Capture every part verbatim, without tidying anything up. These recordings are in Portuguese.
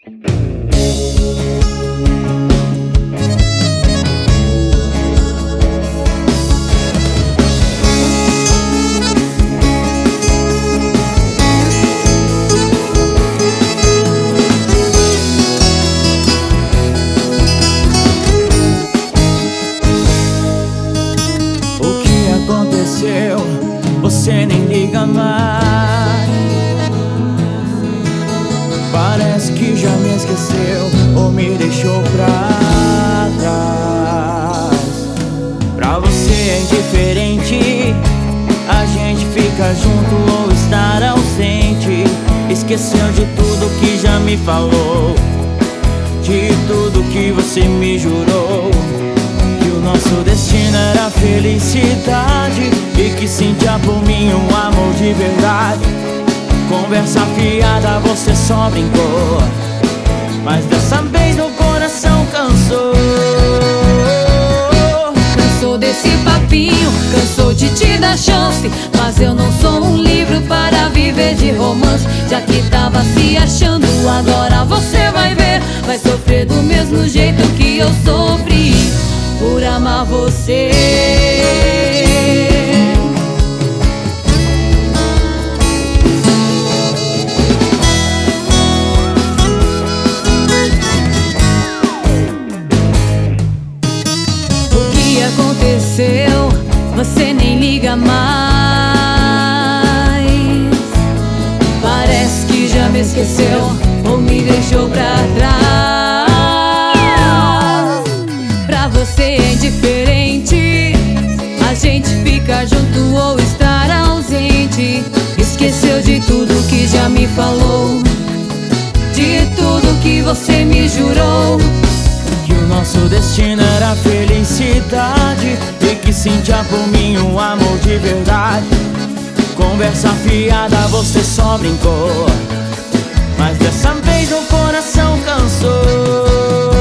Você nem liga mais. Parece que já me esqueceu ou me deixou pra trás. Pra você é indiferente, a gente fica junto ou estar ausente. Esqueceu de tudo que já me falou, de tudo que você me jurou. Que o nosso destino era felicidade e que sentia por mim um amor de verdade. Conversa fiada, você só brincou, mas dessa vez meu coração cansou. Cansou desse papinho, cansou de te dar chance. Mas eu não sou um livro para viver de romance. Já que tava se achando, agora você vai ver. Vai sofrer do mesmo jeito que eu sofri por amar você. O que aconteceu? Você nem liga mais. Parece que já me esqueceu ou me deixou pra trás. Pra você é indiferente, a gente fica junto ou estar ausente. Esqueceu de tudo que já me falou, de tudo que você me jurou. Que o nosso destino era felicidade e que sentia por mim um amor de verdade. Conversa fiada, você só brincou, mas dessa vez meu coração cansou.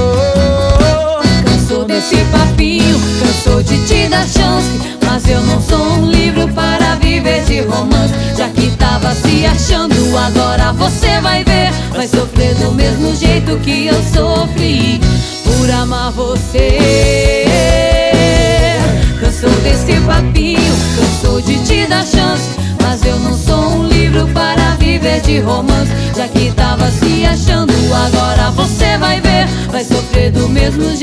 Cansou desse papinho, cansou de te dar chance. Mas eu não sou um livro para viver de romance. Já que tava se achando, agora você vai ver. Vai sofrer do mesmo jeito que eu sofri por amar você. Cansou desse papinho, cansou de te dar chance. Mas eu não sou um livro para viver de romance. Já que tava se achando, agora você vai ver. Vai sofrer do mesmo